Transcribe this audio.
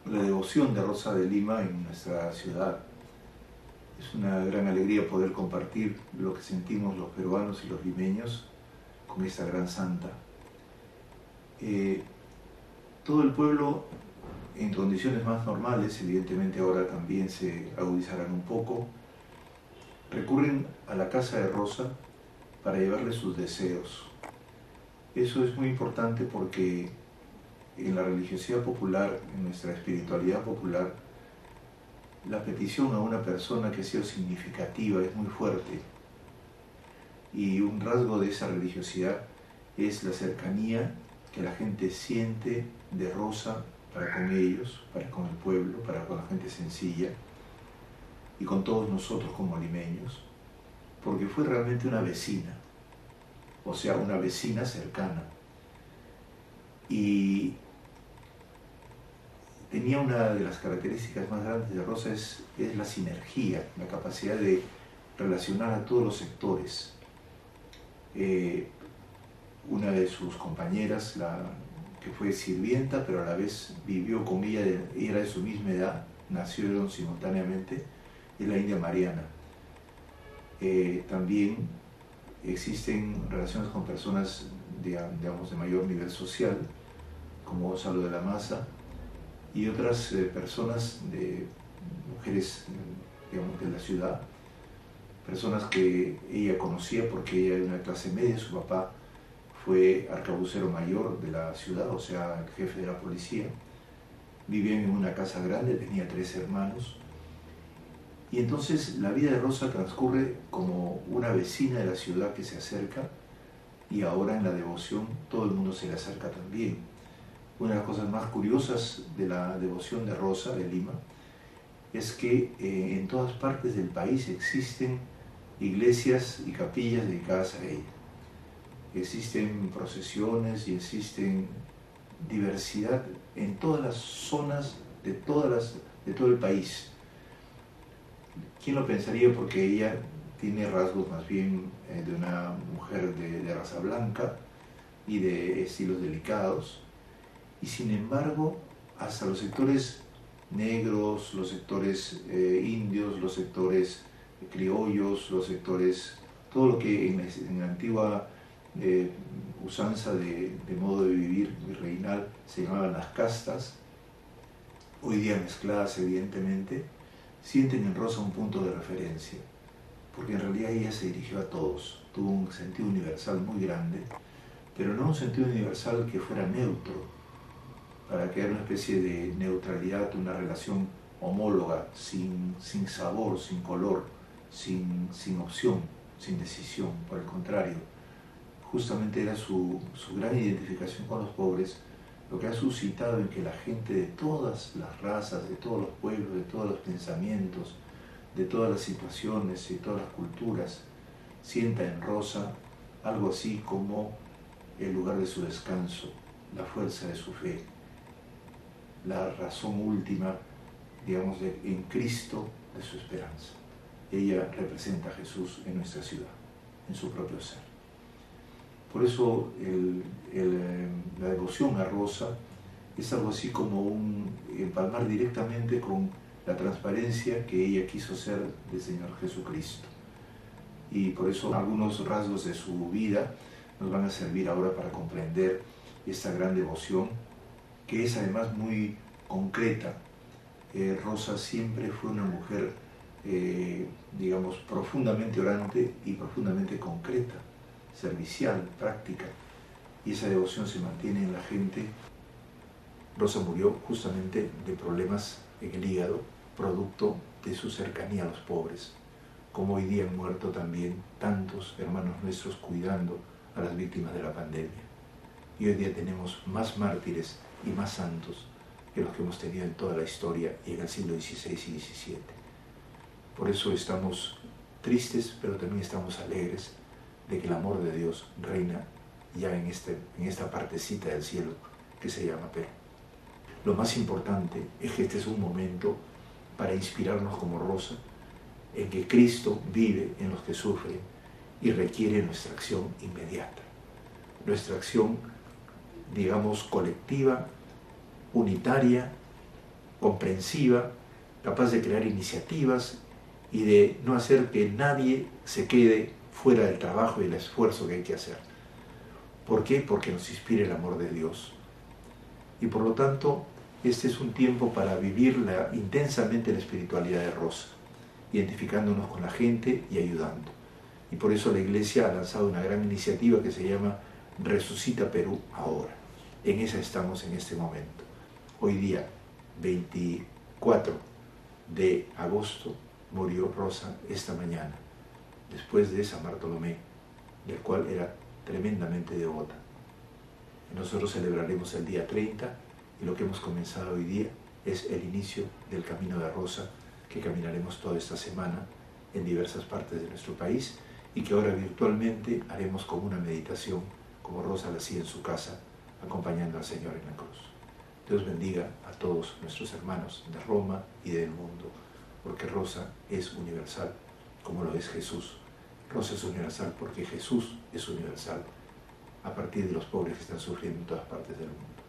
la devoción de Rosa de Lima en nuestra ciudad. Es una gran alegría poder compartir lo que sentimos los peruanos y los limeños con esta gran santa. Todo el pueblo, en condiciones más normales, evidentemente ahora también se agudizarán un poco, recurren a la casa de Rosa para llevarle sus deseos. Eso es muy importante porque en la religiosidad popular, en nuestra espiritualidad popular, la petición a una persona que ha sido significativa es muy fuerte. Y un rasgo de esa religiosidad es la cercanía que la gente siente de Rosa para con ellos, para con el pueblo, para con la gente sencilla y con todos nosotros como limeños, porque fue realmente una vecina, o sea, una vecina cercana. Y tenía una de las características más grandes de Rosa es la sinergia, la capacidad de relacionar a todos los sectores. Una de sus compañeras, que fue sirvienta, pero a la vez vivió con ella, era de su misma edad, nacieron simultáneamente, es la India Mariana. También existen relaciones con personas digamos, de mayor nivel social, como Gonzalo de la Maza, y otras personas, mujeres, digamos, de la ciudad, personas que ella conocía porque ella era de una clase media. Su papá fue arcabucero mayor de la ciudad, o sea, el jefe de la policía. Vivían en una casa grande, tenía 3 hermanos. Y entonces la vida de Rosa transcurre como una vecina de la ciudad que se acerca, y ahora en la devoción todo el mundo se le acerca también. Una de las cosas más curiosas de la devoción de Rosa de Lima es que en todas partes del país existen iglesias y capillas dedicadas a ella. Existen procesiones y existen diversidad en todas las zonas de todo el país. ¿Quién lo pensaría? Porque ella tiene rasgos más bien de una mujer de raza blanca y de estilos delicados, y sin embargo hasta los sectores negros, los sectores indios, los sectores criollos, los sectores, todo lo que en la antigua usanza de modo de vivir virreinal se llamaban las castas, hoy día mezcladas evidentemente, sienten en Rosa un punto de referencia, porque en realidad ella se dirigió a todos, tuvo un sentido universal muy grande, pero no un sentido universal que fuera neutro, para crear una especie de neutralidad, una relación homóloga, sin sabor, sin color, sin opción, sin decisión. Por el contrario, justamente era su gran identificación con los pobres lo que ha suscitado en que la gente de todas las razas, de todos los pueblos, de todos los pensamientos, de todas las situaciones y todas las culturas, sienta en Rosa algo así como el lugar de su descanso, la fuerza de su fe, la razón última, digamos, en Cristo de su esperanza. Ella representa a Jesús en nuestra ciudad, en su propio ser. Por eso la devoción a Rosa es algo así como empalmar directamente con la transparencia que ella quiso ser del Señor Jesucristo. Y por eso algunos rasgos de su vida nos van a servir ahora para comprender esta gran devoción, que es además muy concreta. Rosa siempre fue una mujer, digamos, profundamente orante y profundamente concreta, servicial, práctica, y esa devoción se mantiene en la gente. Rosa murió justamente de problemas en el hígado, producto de su cercanía a los pobres, como hoy día han muerto también tantos hermanos nuestros cuidando a las víctimas de la pandemia. Y hoy día tenemos más mártires y más santos que los que hemos tenido en toda la historia y en el siglo XVI y XVII. Por eso estamos tristes, pero también estamos alegres de que el amor de Dios reina ya en esta partecita del cielo que se llama Perú. Lo más importante es que este es un momento para inspirarnos como Rosa, en que Cristo vive en los que sufren y requiere nuestra acción inmediata. Nuestra acción, digamos, colectiva, unitaria, comprensiva, capaz de crear iniciativas y de no hacer que nadie se quede fuera del trabajo y el esfuerzo que hay que hacer. ¿Por qué? Porque nos inspira el amor de Dios. Y por lo tanto, este es un tiempo para vivir intensamente la espiritualidad de Rosa, identificándonos con la gente y ayudando. Y por eso la Iglesia ha lanzado una gran iniciativa que se llama Resucita Perú Ahora. En esa estamos en este momento. Hoy día, 24 de agosto, murió Rosa esta mañana, después de San Bartolomé, del cual era tremendamente devota. Nosotros celebraremos el día 30 y lo que hemos comenzado hoy día es el inicio del Camino de Rosa, que caminaremos toda esta semana en diversas partes de nuestro país y que ahora virtualmente haremos como una meditación, como Rosa la hacía en su casa, acompañando al Señor en la cruz. Dios bendiga a todos nuestros hermanos de Roma y del mundo, porque Rosa es universal, como lo es Jesús. Rosa es universal porque Jesús es universal, a partir de los pobres que están sufriendo en todas partes del mundo.